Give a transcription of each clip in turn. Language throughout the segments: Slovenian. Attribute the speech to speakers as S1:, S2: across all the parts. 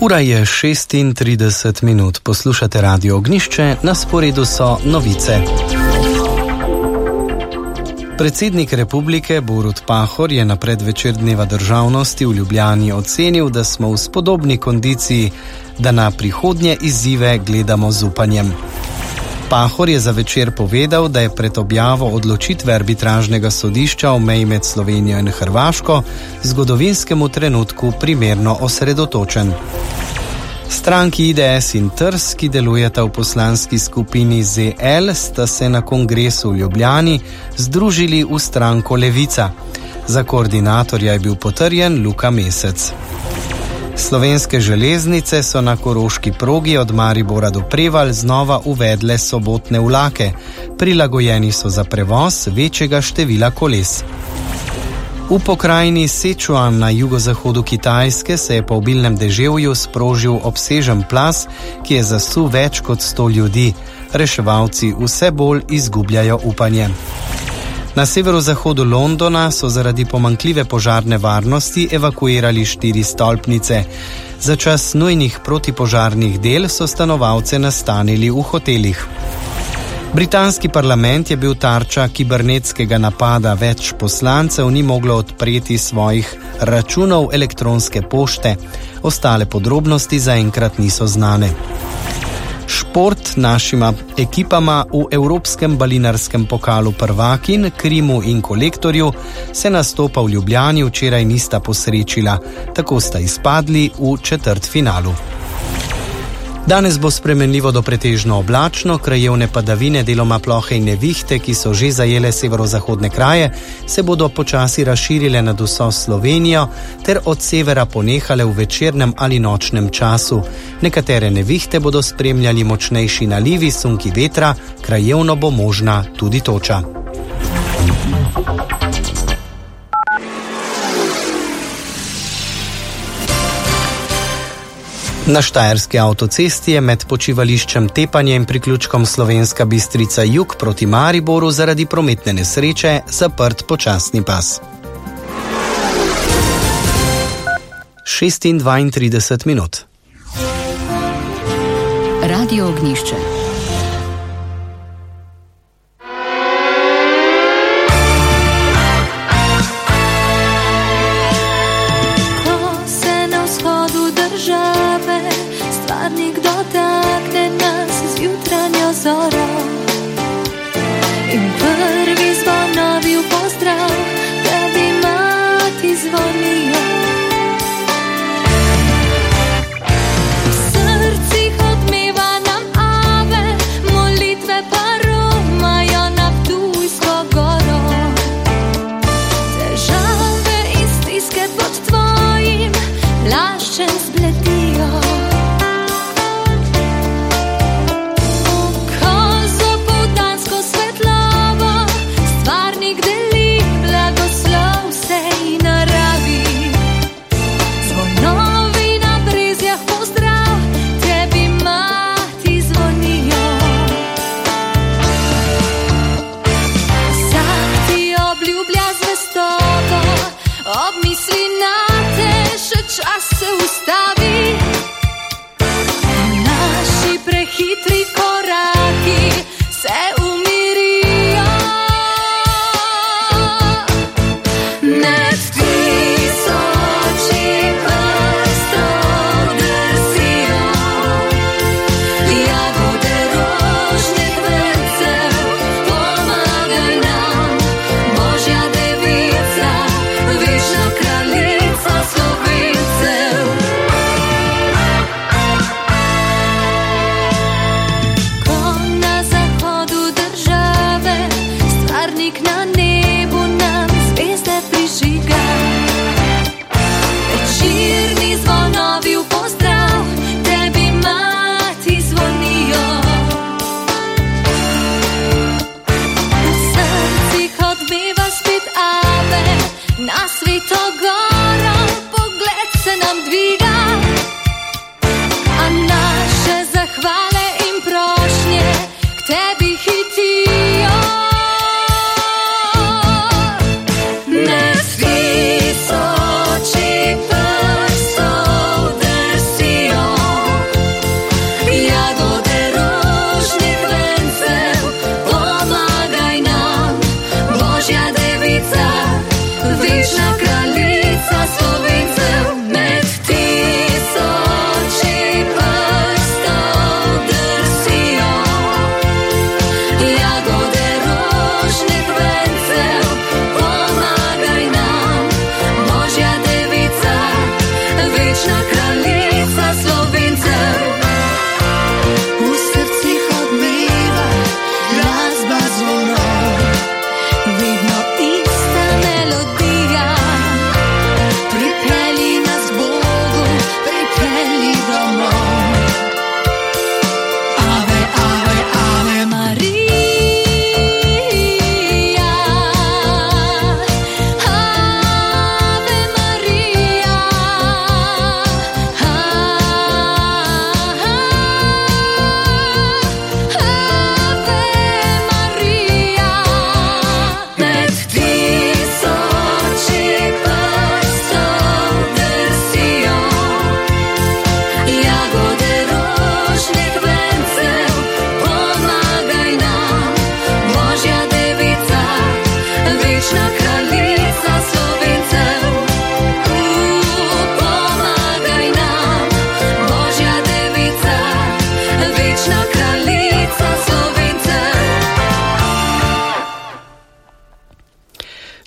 S1: Ura je 36 minut. Poslušate Radio Ognjišče, na sporedu so novice. Predsednik republike Borut Pahor je na predvečer Dneva državnosti v Ljubljani ocenil, da smo v spodobni kondiciji, da na prihodnje izzive gledamo z upanjem. Pahor je za Večer povedal, da je pred objavo odločitve arbitražnega sodišča o meji med Slovenijo in Hrvaško zgodovinskemu trenutku primerno osredotočen. Stranki IDS in TRS, ki delujeta v poslanski skupini ZL, sta se na kongresu v Ljubljani združili v stranko Levica. Za koordinatorja je bil potrjen Luka Mesec. Slovenske železnice so na koroški progi od Maribora do Prevalj znova uvedle sobotne vlake. Prilagojeni so za prevoz večjega števila koles. V pokrajini Sičuan na jugozahodu Kitajske se je po obilnem deževju sprožil obsežen plaz, ki je zasul več kot 100 ljudi. Reševalci vse bolj izgubljajo upanje. Na severozahodu Londona so zaradi pomanjkljive požarne varnosti evakuirali 4 stolpnice. Za čas nujnih protipožarnih del so stanovalce nastanili v hotelih. Britanski parlament je bil tarča kibernetskega napada, več poslancev ni moglo odpreti svojih računov elektronske pošte. Ostale podrobnosti zaenkrat niso znane. Šport našima ekipama v Evropskem balinarskem pokalu prvakinj, Krimu in Kolektorju se nastopa v Ljubljani včeraj nista posrečila. Tako sta izpadli v četrtfinalu. Danes bo spremenljivo do pretežno oblačno, krajevne padavine, deloma plohe in nevihte, ki so že zajele severozahodne kraje, se bodo počasi razširile nad vso Slovenijo ter od severa ponehale v večernem ali nočnem času. Nekatere nevihte bodo spremljali močnejši nalivi, sunki vetra, krajevno bo možna tudi toča. Na štajerski avtocesti je med počivališčem Tepanje in priključkom Slovenska Bistrica jug proti Mariboru zaradi prometne nesreče zaprt počasni pas. 6:32 minut.
S2: Radio Ognjišče.
S3: Stvarnik dotakne nas z jutranjo zoro in prvi zvonovi v pozdrav, da bi mati zvonijo. V srcih odmeva nam ave, molitve pa romajo na Ptujsko goro. Težave in stiske pod tvojim plaščem spletijo. Čas se ustavi, naši prehitri koraki se umirijo. Med tisoči prstov drsijo jagode rožnih vencev. Pomagaj nam, Božja devica, večna kraljica Slovencev. Ko na zahodu države stvarnik na nebu nam zvezde prižiga, večerni zvonovi v pozdrav, tebi mati zvonijo. V srcih odmeva spet ave, na Sveto goro pogled se nam dviga, a naše zahvale in prošnje k tebi hitijo. Med tisoči prstov drsijo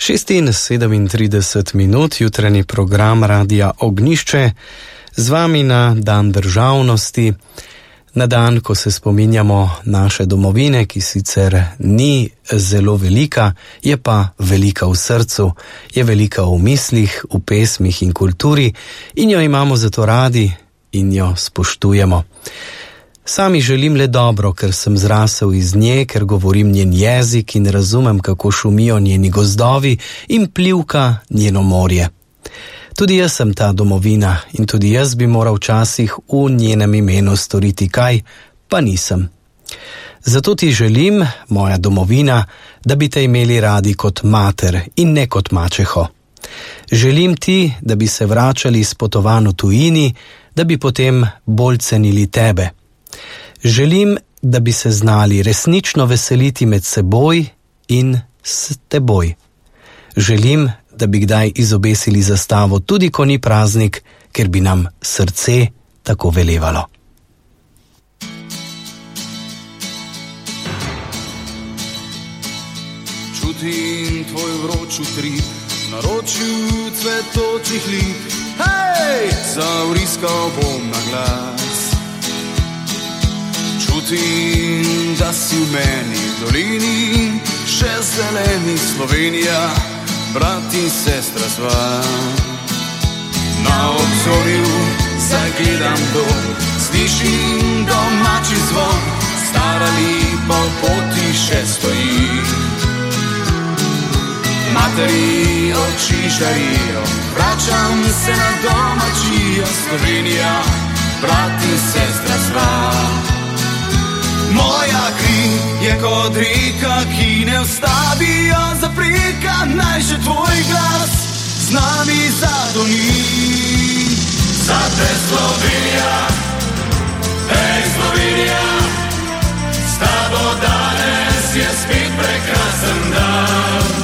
S1: 6:37, jutranji program Radia Ognjišče, z vami na dan državnosti, na dan, ko se spominjamo naše domovine, ki sicer ni zelo velika, je pa velika v srcu, je velika v mislih, v pesmih in kulturi in jo imamo zato radi in jo spoštujemo. Sami želim le dobro, ker sem zrasel iz nje, ker govorim njen jezik in razumem, kako šumijo njeni gozdovi in plivka njeno morje. Tudi jaz sem ta domovina in tudi jaz bi moral včasih v njenem imenu storiti kaj, pa nisem. Zato ti želim, moja domovina, da bi te imeli radi kot mater in ne kot mačeho. Želim ti, da bi se vračali iz potovanj v tujini, da bi potem bolj cenili tebe. Želim, da bi se znali resnično veseliti med seboj in s teboj. Želim, da bi kdaj izobesili zastavo, tudi ko ni praznik, ker bi nam srce tako velevalo.
S2: Čutim tvoj vroč utrip, naročju cvetočih lip. Hej, zavriskal bom na glas. Čutim, da si v meni dolini, še zeleni Slovenija, brat in sestra sva. Na obzorju zagledam dom, slišim domači zvon, stara lipa v poti še stoji. Materi oči žarijo, vračam se na domačijo, Slovenija, brat in sestra sva. Moja kri je kot reka, ki ne ustavijo zapreka, naj še tvoj glas z nami zadoni. Zate Slovenija, hej Slovenija, s tabo danes je spet prekrasen dan.